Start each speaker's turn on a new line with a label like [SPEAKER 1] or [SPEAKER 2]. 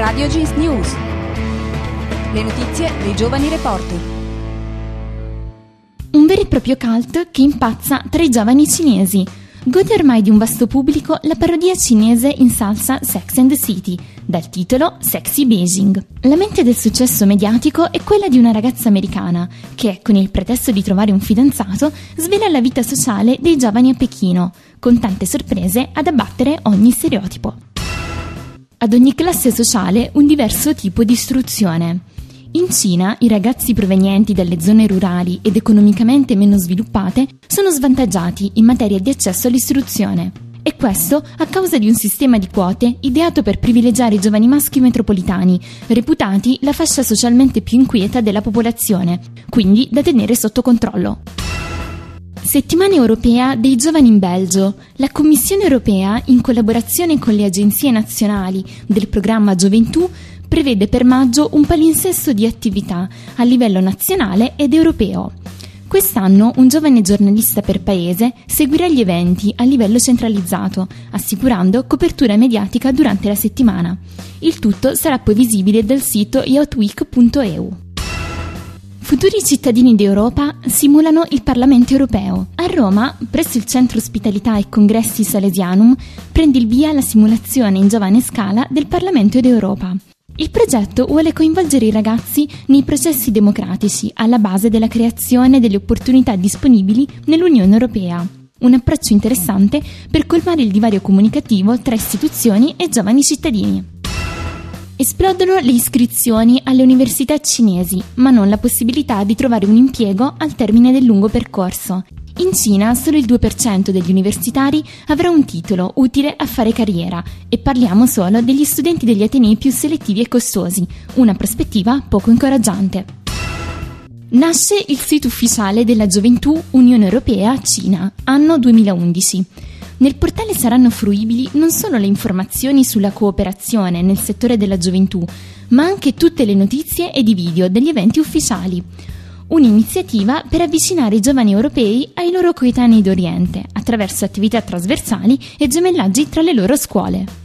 [SPEAKER 1] Radio Jeans News. Le notizie dei giovani reporter.
[SPEAKER 2] Un vero e proprio cult che impazza tra i giovani cinesi. Gode ormai di un vasto pubblico la parodia cinese in salsa Sex and the City, dal titolo Sexy Beijing. La mente del successo mediatico è quella di una ragazza americana che, con il pretesto di trovare un fidanzato, svela la vita sociale dei giovani a Pechino, con tante sorprese ad abbattere ogni stereotipo. Ad ogni classe sociale un diverso tipo di istruzione. In Cina i ragazzi provenienti dalle zone rurali ed economicamente meno sviluppate sono svantaggiati in materia di accesso all'istruzione. E questo a causa di un sistema di quote ideato per privilegiare i giovani maschi metropolitani, reputati la fascia socialmente più inquieta della popolazione, quindi da tenere sotto controllo. Settimana europea dei giovani in Belgio. La Commissione europea, in collaborazione con le agenzie nazionali del programma Gioventù, prevede per maggio un palinsesto di attività a livello nazionale ed europeo. Quest'anno un giovane giornalista per paese seguirà gli eventi a livello centralizzato, assicurando copertura mediatica durante la settimana. Il tutto sarà poi visibile dal sito youthweek.eu. Futuri cittadini d'Europa simulano il Parlamento europeo. A Roma, presso il Centro Ospitalità e Congressi Salesianum, prende il via la simulazione in giovane scala del Parlamento d'Europa. Il progetto vuole coinvolgere i ragazzi nei processi democratici alla base della creazione delle opportunità disponibili nell'Unione Europea. Un approccio interessante per colmare il divario comunicativo tra istituzioni e giovani cittadini. Esplodono le iscrizioni alle università cinesi, ma non la possibilità di trovare un impiego al termine del lungo percorso. In Cina solo il 2% degli universitari avrà un titolo utile a fare carriera e parliamo solo degli studenti degli atenei più selettivi e costosi, una prospettiva poco incoraggiante. Nasce il sito ufficiale della Gioventù Unione Europea-Cina, anno 2011. Nel portale saranno fruibili non solo le informazioni sulla cooperazione nel settore della gioventù, ma anche tutte le notizie ed i video degli eventi ufficiali. Un'iniziativa per avvicinare i giovani europei ai loro coetanei d'Oriente, attraverso attività trasversali e gemellaggi tra le loro scuole.